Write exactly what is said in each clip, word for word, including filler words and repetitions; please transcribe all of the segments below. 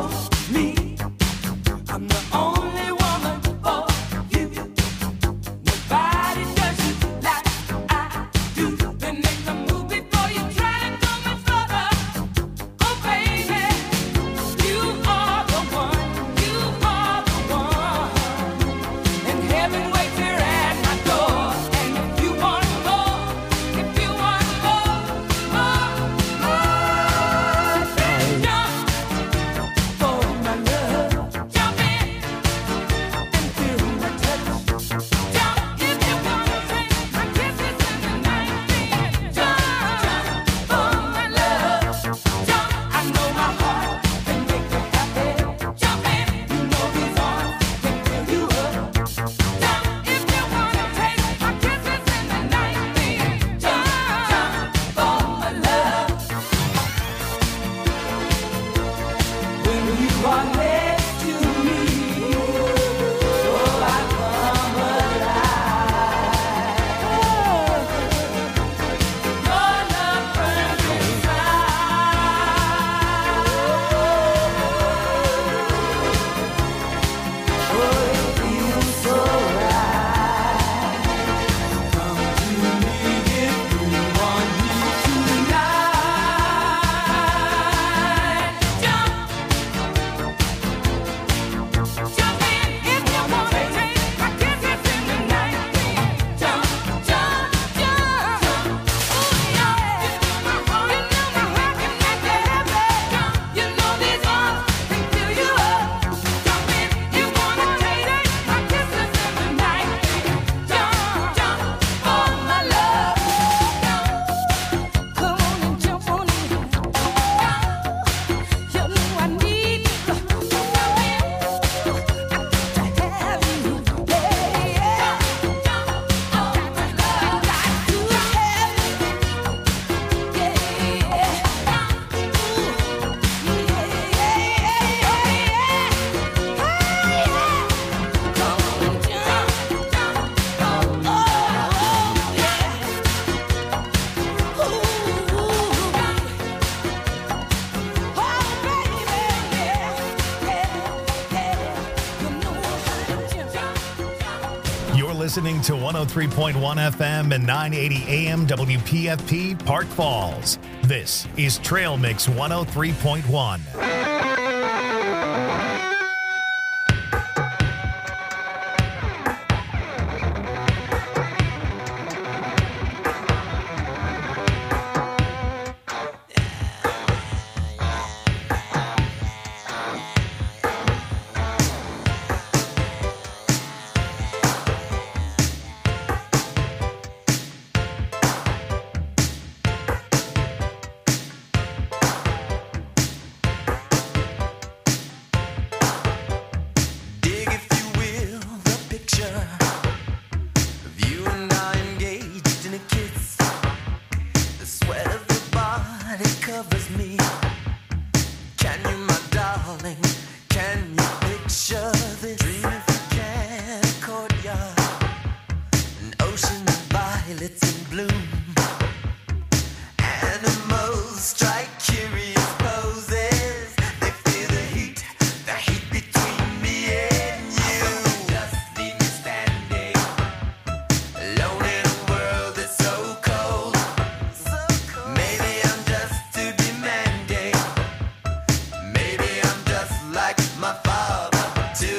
Listening to one oh three point one F M and nine eighty A M W P F P Park Falls. This is Trail Mix one oh three point one. Like my father.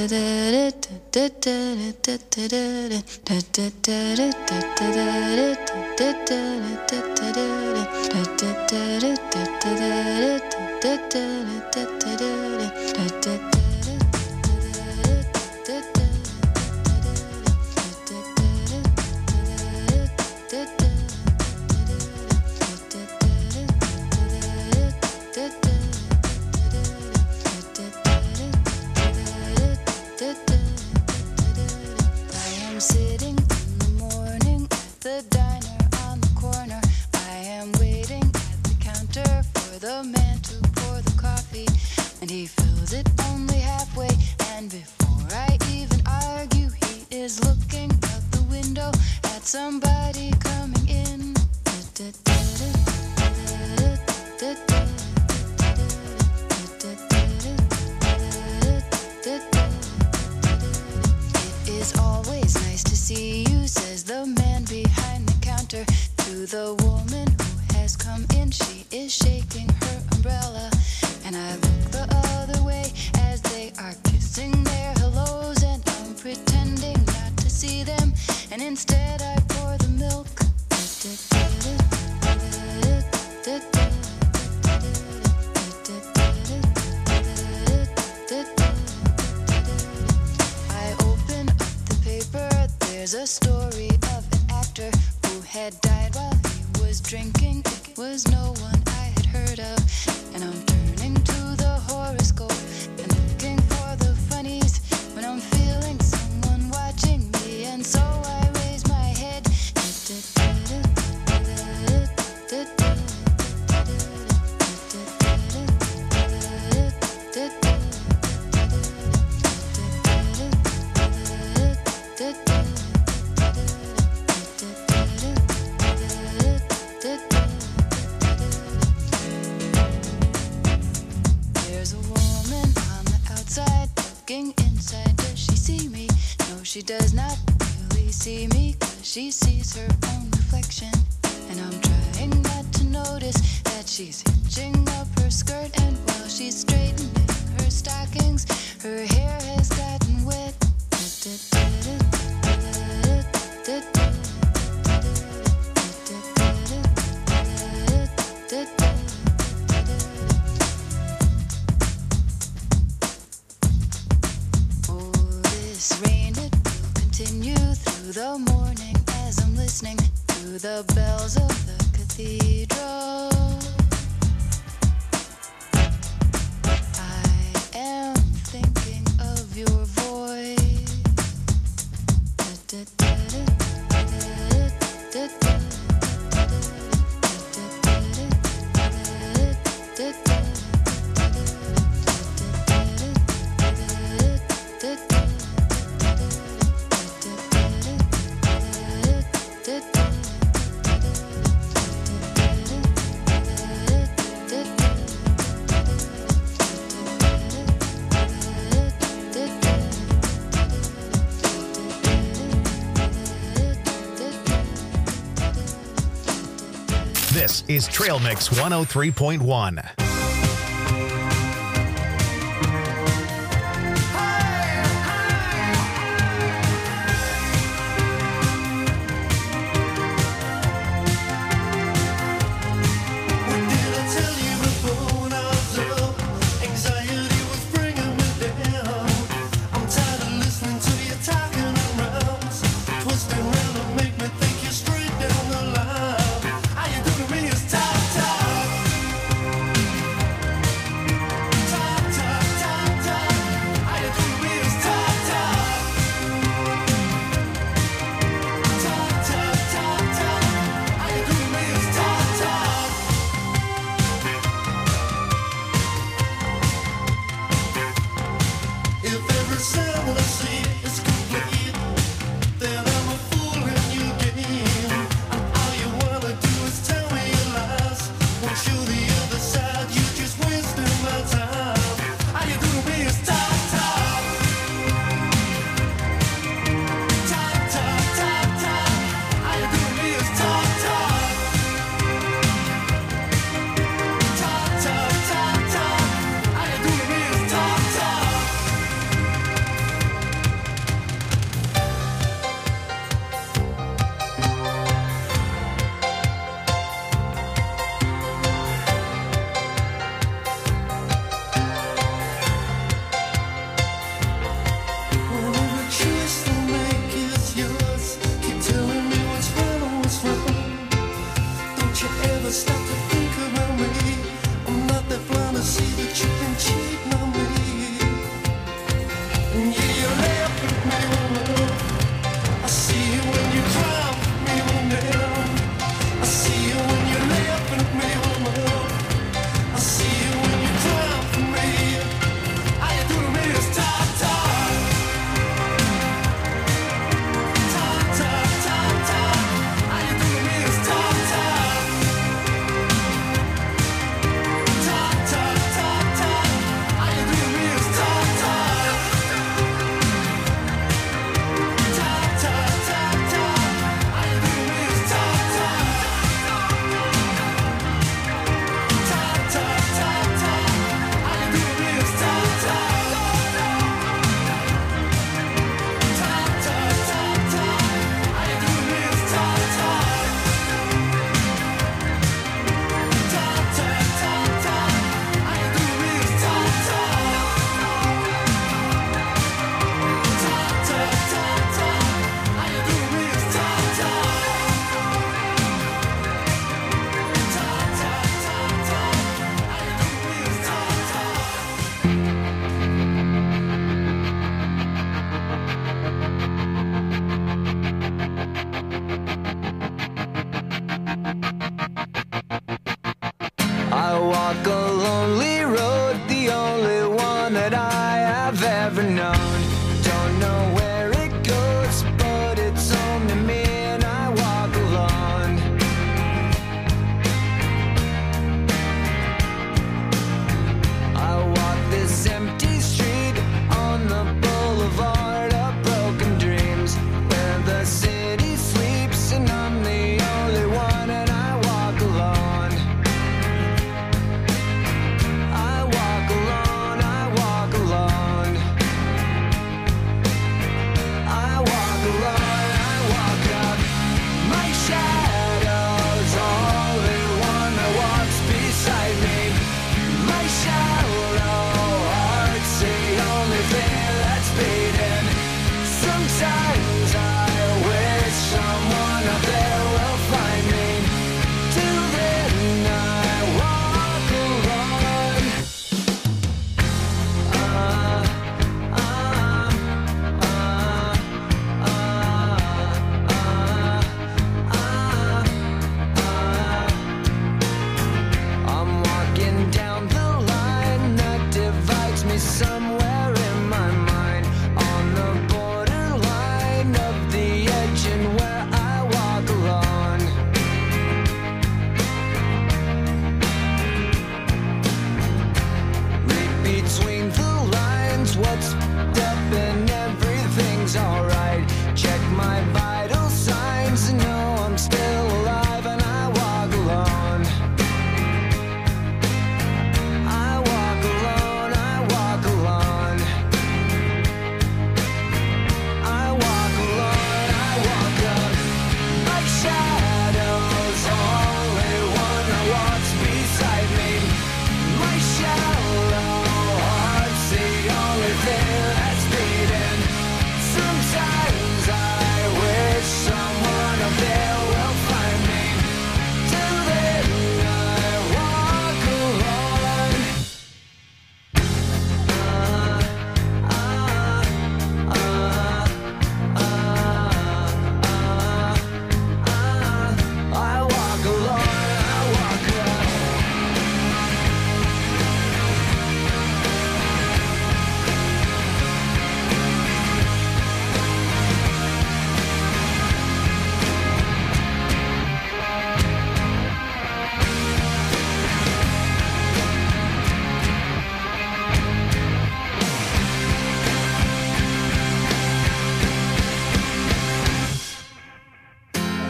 This is Trail Mix one oh three point one.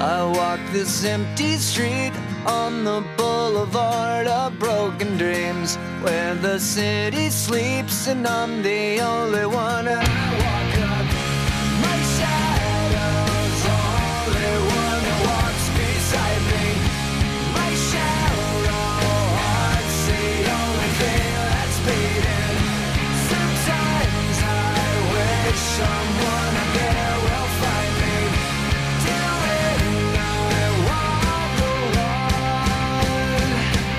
I walk this empty street on the boulevard of broken dreams, where the city sleeps and I'm the only one. And I walk up, my shadow's only one that walks beside me. My shallow heart's the only thing that's beating. Sometimes I wish someone out there will find me. Till then I walk alone.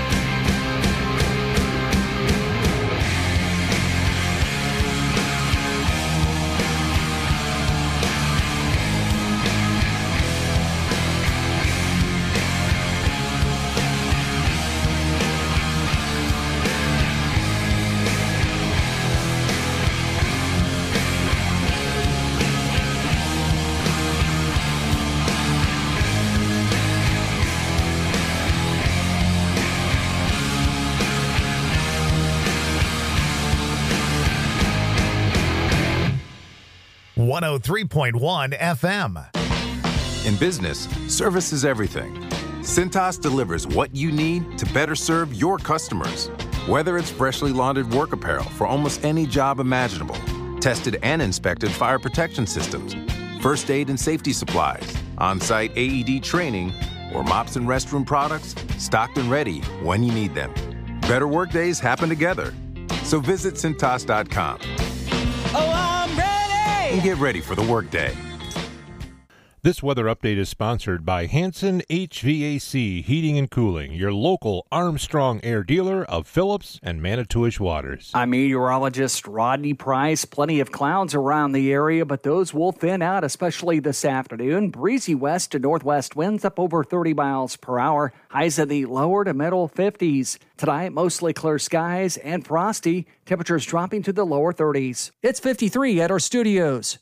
one oh three point one F M. In business, service is everything. Cintas delivers what you need to better serve your customers. Whether it's freshly laundered work apparel for almost any job imaginable, tested and inspected fire protection systems, first aid and safety supplies, on-site A E D training, or mops and restroom products, stocked and ready when you need them. Better work days happen together. So visit Cintas dot com. Oh, I'm ready! And get ready for the workday. This weather update is sponsored by Hanson H V A C Heating and Cooling, your local Armstrong Air dealer of Phillips and Manitowish Waters. I'm meteorologist Rodney Price. Plenty of clouds around the area, but those will thin out, especially this afternoon. Breezy west to northwest winds up over thirty miles per hour. Highs in the lower to middle fifties. Tonight, mostly clear skies and frosty. Temperatures dropping to the lower thirties. It's fifty-three at our studios.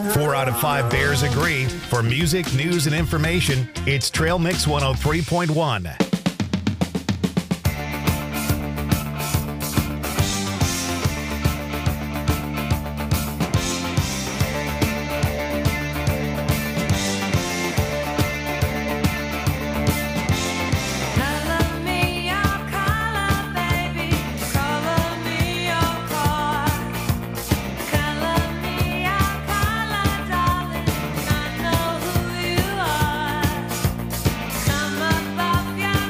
Four out of five Bears agree. For music, news, and information, it's Trail Mix one oh three point one. Come above your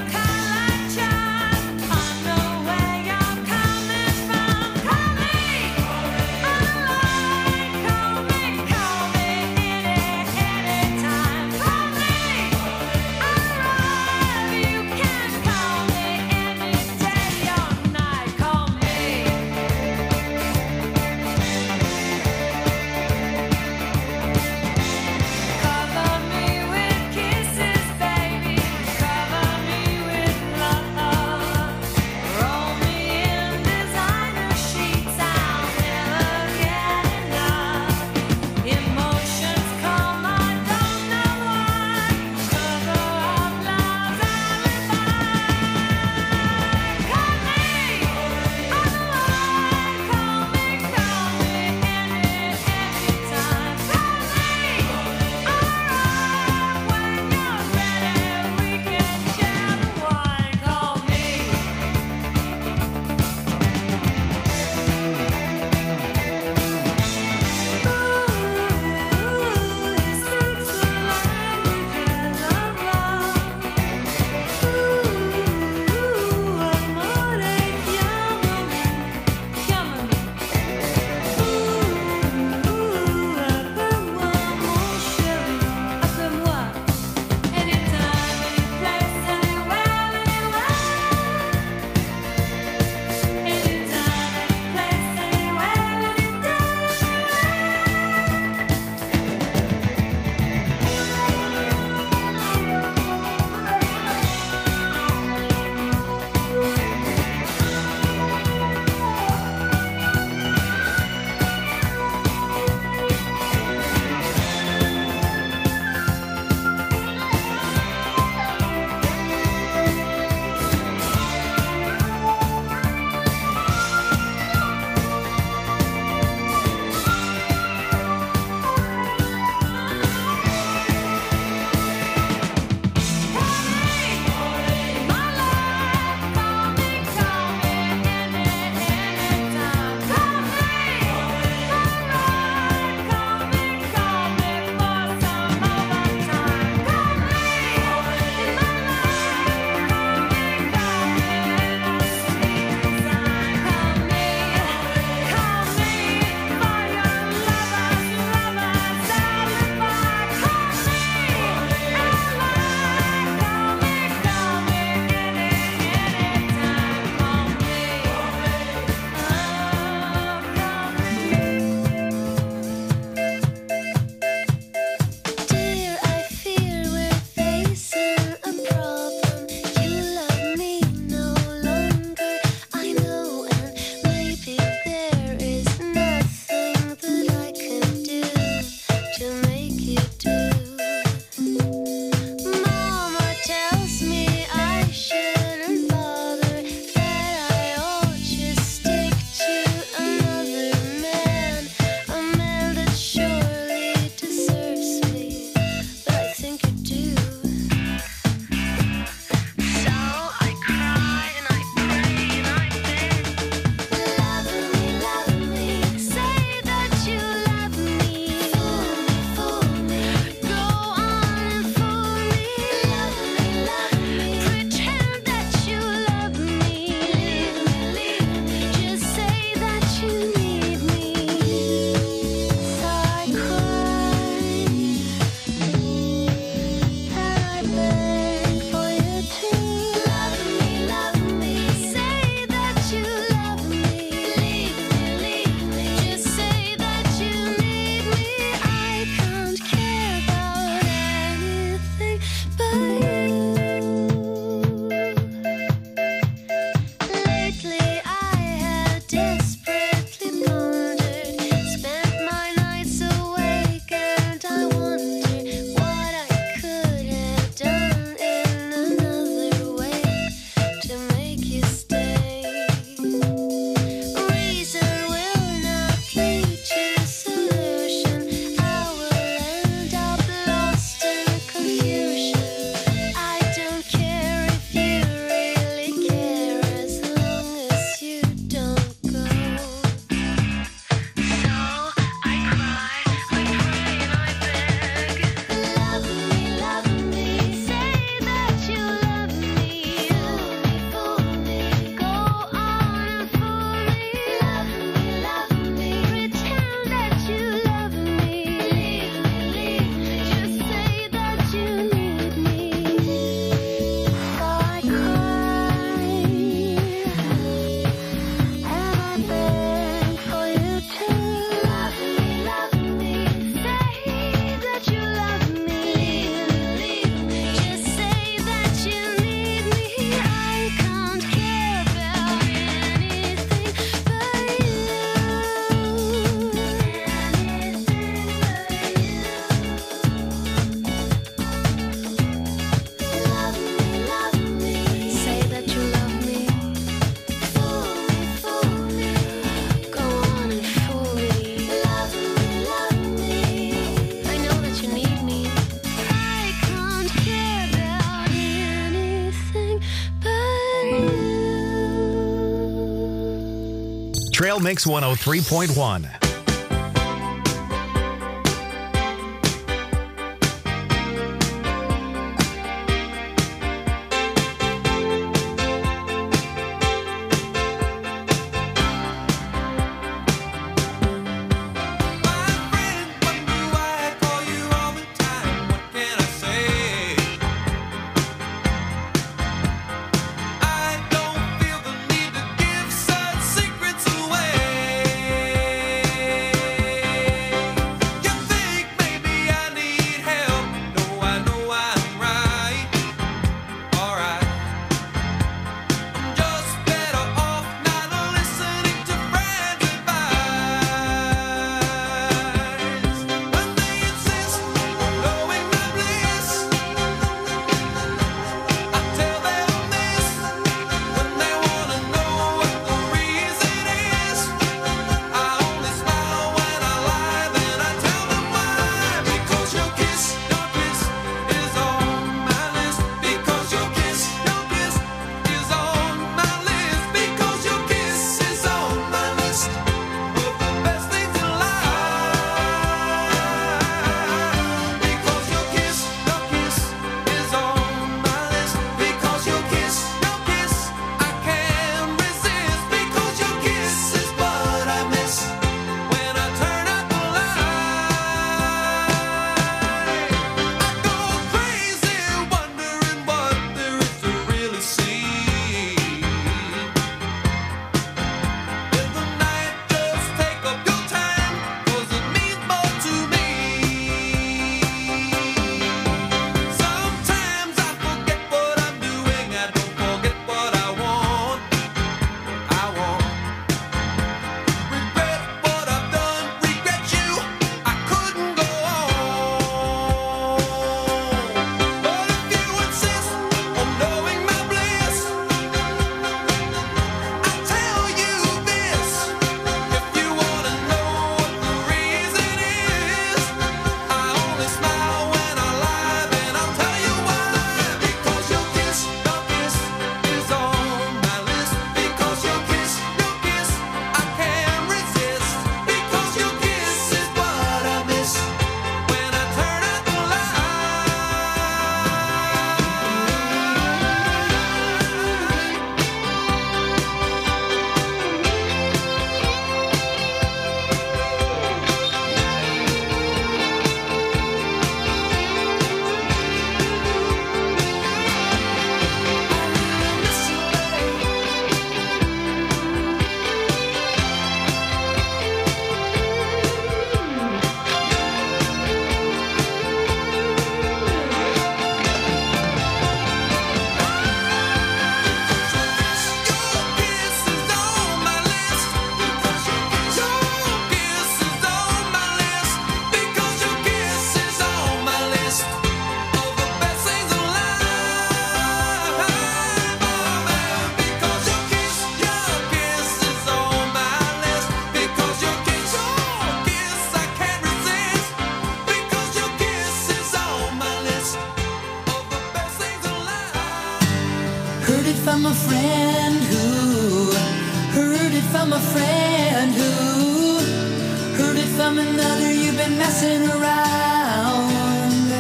Trail Mix one oh three point one. from a friend who heard it from a friend who heard it from another. You've been messing around.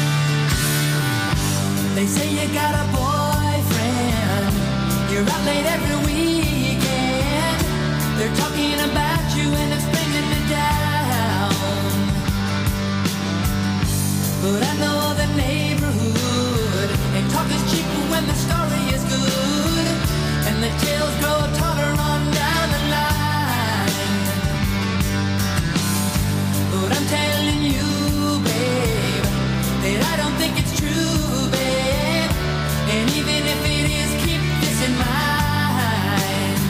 They say you got a boyfriend, you're out late every weekend. They're talking about you and it's bringing me down. But I know the neighborhood, and talk is cheap when the story is good, and the tales grow taller on down the line. But I'm telling you, babe, that I don't think it's true, babe. And even if it is, keep this in mind.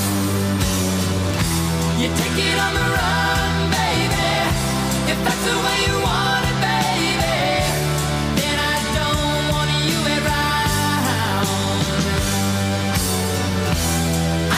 You take it on the run, baby, if that's the way you want it, baby. Then I don't want you around.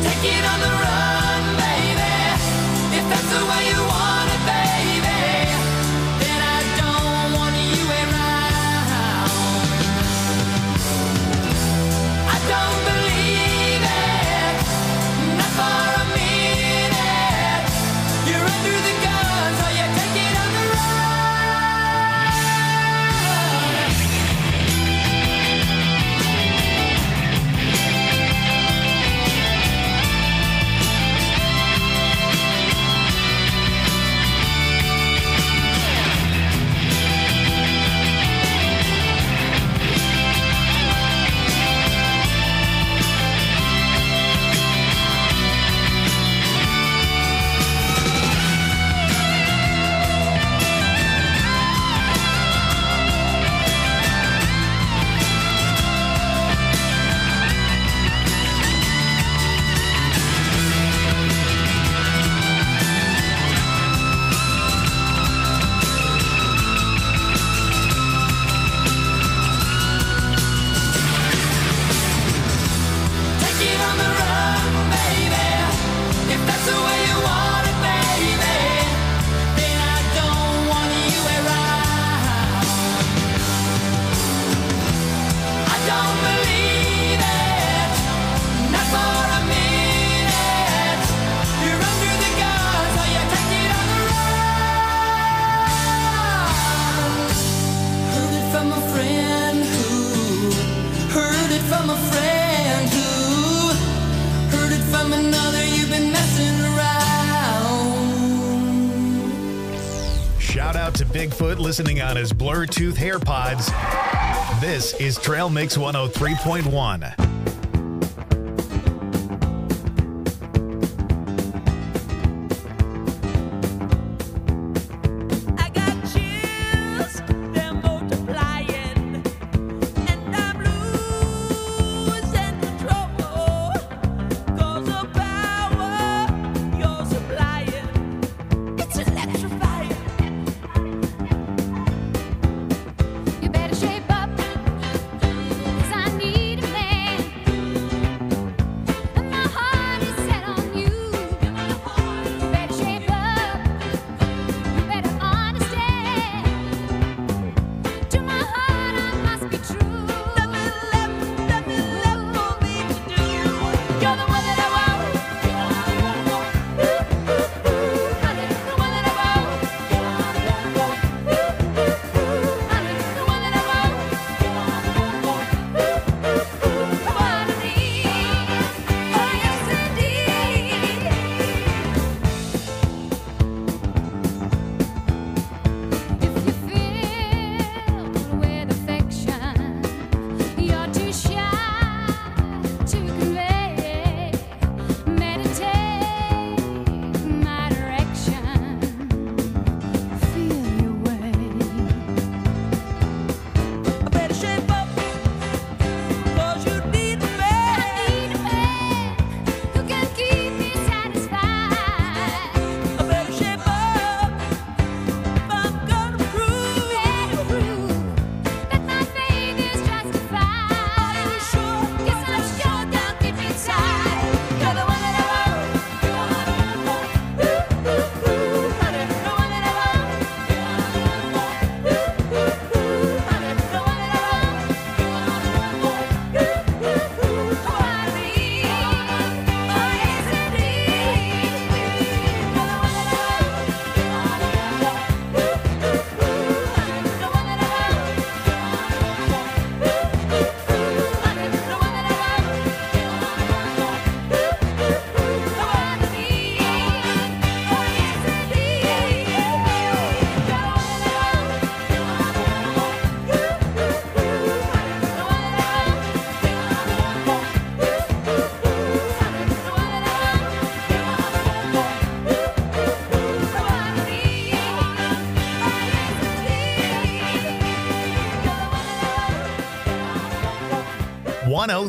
Take it on the run, baby. If that's the way you want it, baby, then I don't want you around. I don't believe it, not for a minute. You're under the gun, so you take it on the run. Take it on the run, baby. If that's the way you want it, baby, then I don't want you around. I don't believe it, not for a minute. You're under the gun, so you take it on the run. Heard it from a friend who heard it from a friend who heard it from another. You've been messing around. Shout out to Bigfoot listening on his Bluetooth AirPods. This is Trail Mix one oh three point one. I got chills, they're multiplying, and I'm losing control. 'Cause the power you're supplying, it's electrifying. You better shape up, 'cause I need a man.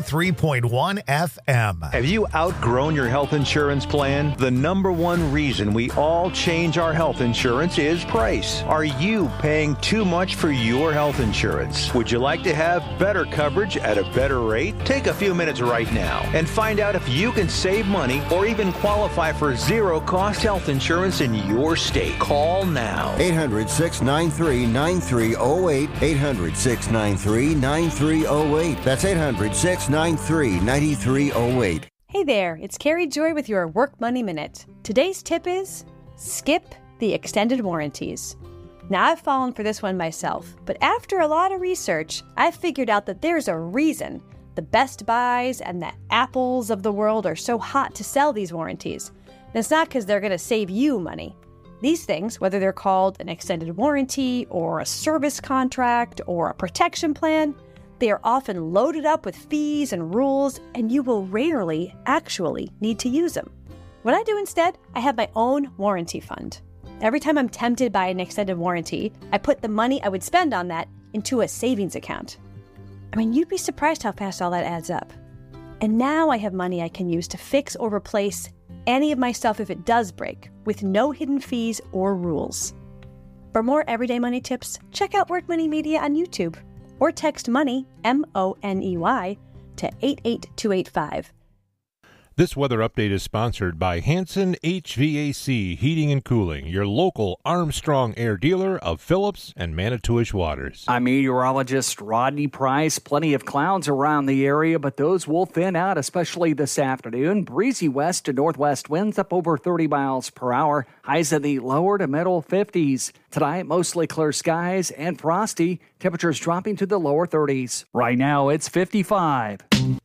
three point one F M. Have you outgrown your health insurance plan? The number one reason we all change our health insurance is price. Are you paying too much for your health insurance? Would you like to have better coverage at a better rate? Take a few minutes right now and find out if you can save money or even qualify for zero-cost health insurance in your state. Call now. eight hundred, six nine three, nine three zero eight. eight hundred, six nine three, nine three zero eight. That's eight hundred, six nine three, nine three zero eight. Hey there, it's Carrie Joy with your Work Money Minute. Today's tip is skip the extended warranties. Now, I've fallen for this one myself, but after a lot of research, I've figured out that there's a reason the Best Buys and the Apples of the world are so hot to sell these warranties. And it's not because they're going to save you money. These things, whether they're called an extended warranty or a service contract or a protection plan, they are often loaded up with fees and rules, and you will rarely actually need to use them. What I do instead, I have my own warranty fund. Every time I'm tempted by an extended warranty, I put the money I would spend on that into a savings account. I mean, you'd be surprised how fast all that adds up. And now I have money I can use to fix or replace any of my stuff if it does break, with no hidden fees or rules. For more everyday money tips, check out Work Money Media on YouTube or text MONEY, M O N E Y, to eight eight two eight five. This weather update is sponsored by Hanson H V A C Heating and Cooling, your local Armstrong Air dealer of Phillips and Manitowish Waters. I'm meteorologist Rodney Price. Plenty of clouds around the area, but those will thin out, especially this afternoon. Breezy west to northwest winds up over thirty miles per hour. Highs in the lower to middle fifties. Tonight, mostly clear skies and frosty. Temperatures dropping to the lower thirties. Right now, it's fifty-five.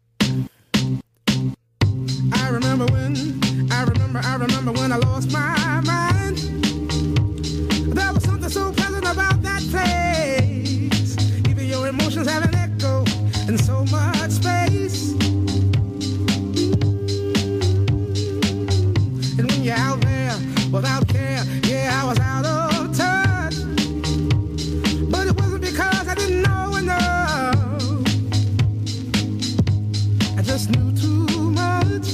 I remember when, I remember, I remember when I lost my mind. There was something so pleasant about that place. Even your emotions have an echo in so much space. And when you're out there without care, yeah, I was out of touch. But it wasn't because I didn't know enough. I just knew too much.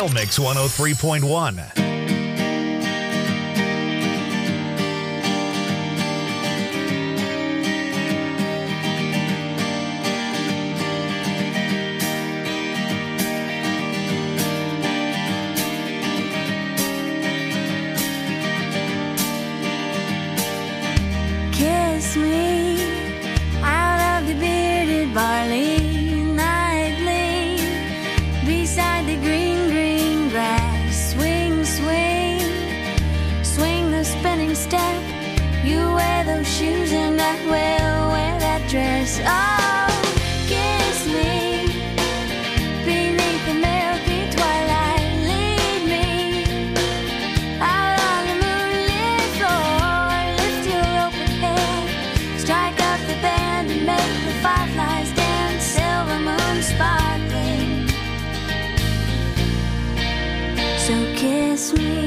Trail Mix one oh three point one. Kiss me out of the bearded barley nightly, beside the green, green grass. Swing, swing, swing the spinning step. You wear those shoes and I will wear that dress. Oh, kiss me beneath the milky twilight. Lead me out on the moonlit floor. Lift your open head, strike up the band and make the fireflies dance. Silver moon sparkling. So kiss me.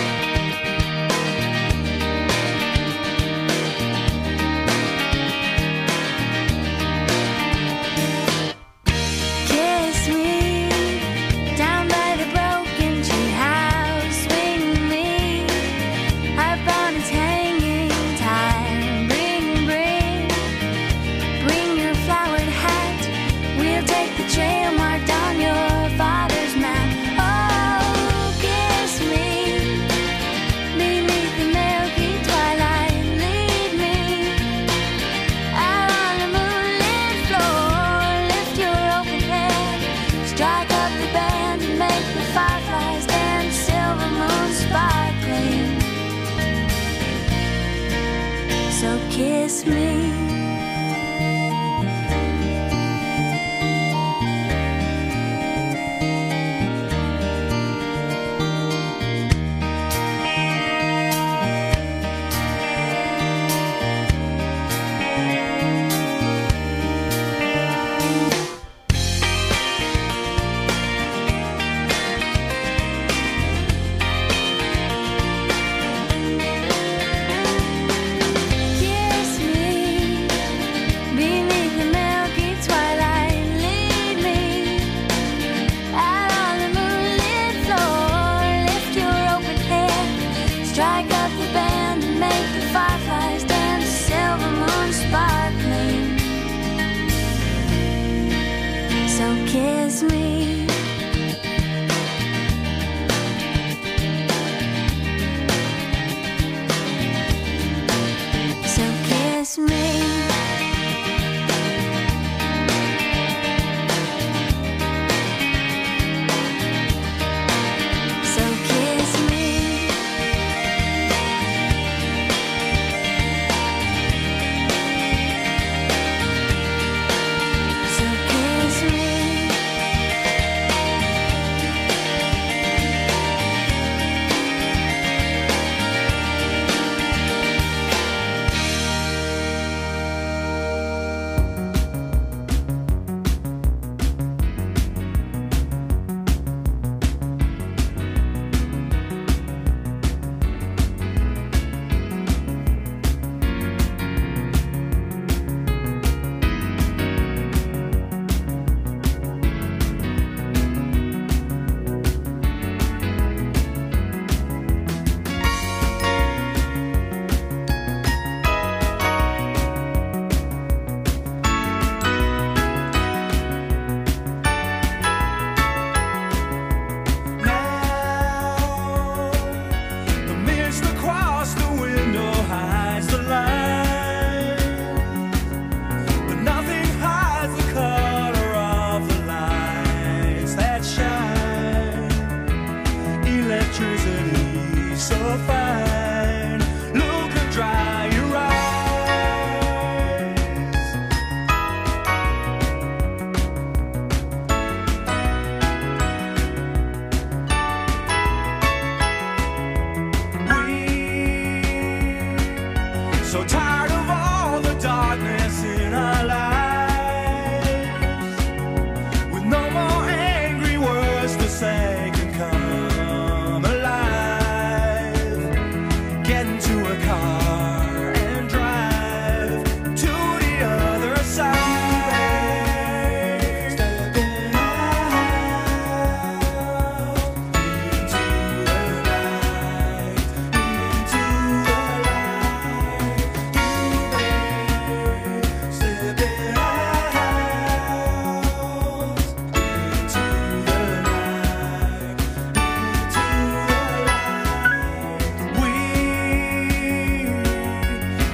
Kiss me down by the broken tree house. Swing me upon its hanging time. Bring, bring, bring your flowered hat. We'll take the trail marked on your father's map. Oh, kiss me beneath the milky twilight. Lead me out on the moonlit floor. Lift your open head, strike up the band and make the fireflies dance. Silver moon sparkling. So kiss me. Kiss me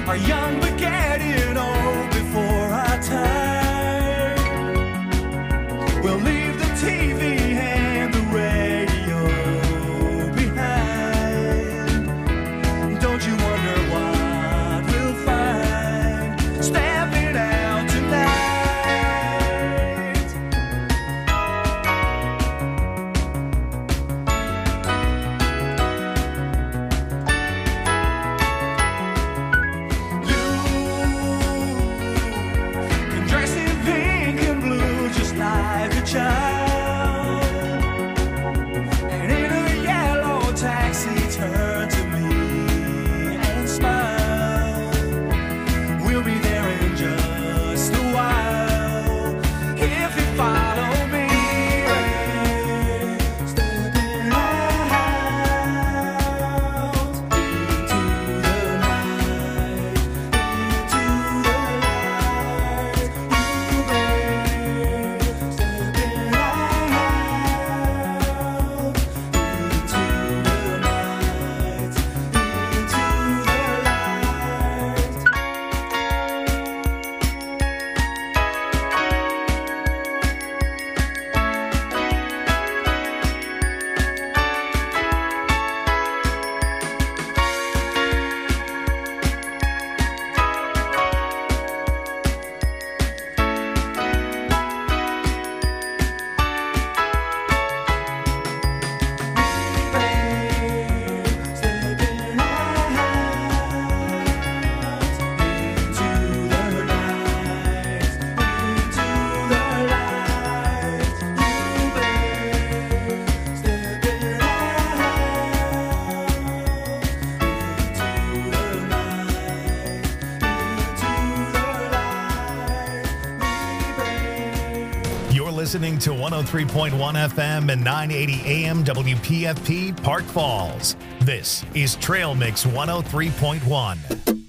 Our young but getting old before our time. We'll leave the T V and the radio behind. Don't you wonder what we'll find stepping out tonight? You can dress in pink and blue just like a child, and in a yellow taxi turn to me and smile. We'll be there in just a while if you follow me. Stepping out into the night, into the light. You babe, stepping out into the night, into the light. Stepping out into the night, into the light. You babe, stepping out into the night, into the light. You're listening to one oh three point one F M and nine eighty A M W P F P Park Falls. This is Trail Mix one oh three point one.